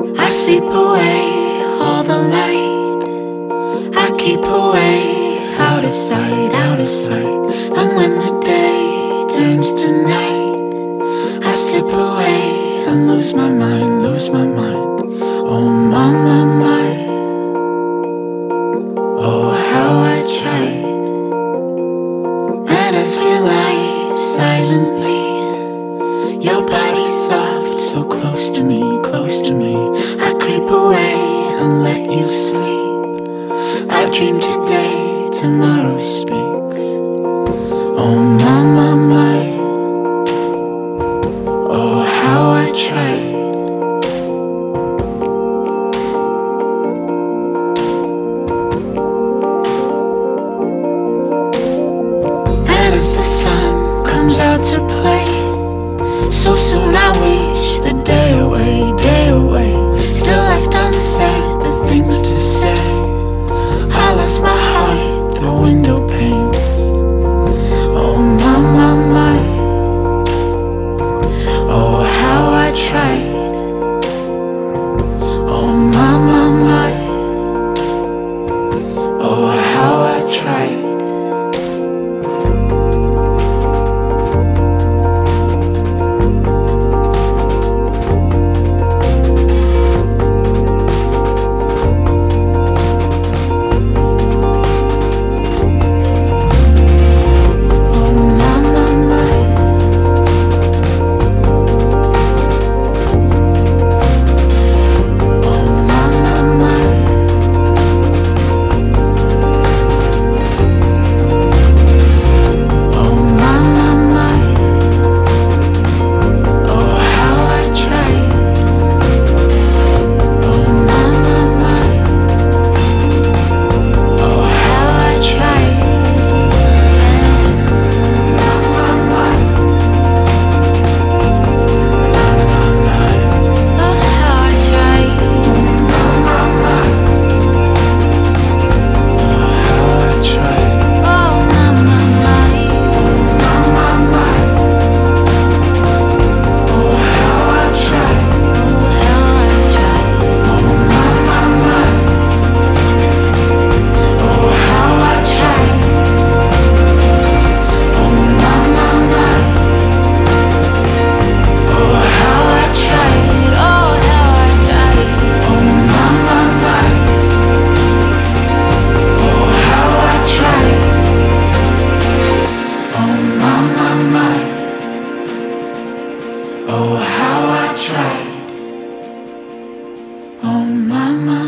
I sleep away all the light. I keep away, out of sight, out of sight. And when the day turns to night, I slip away and lose my mind, lose my mind. Oh my, my, my. Oh, how I tried. And as we lie silently, your body soft, so close to me, close to me. I creep away and let you sleep. I dream today, tomorrow speaks. Oh my, my, my. Oh, how I tried. And as the sun comes out to play, so soon I wish the day away, day away. Still left unsaid, the things to say. I lost my heart through window panes. Oh my, my, my. Oh, how I tried. Oh my, my, my. Oh, how I tried. Oh, how I tried. Oh, my, my.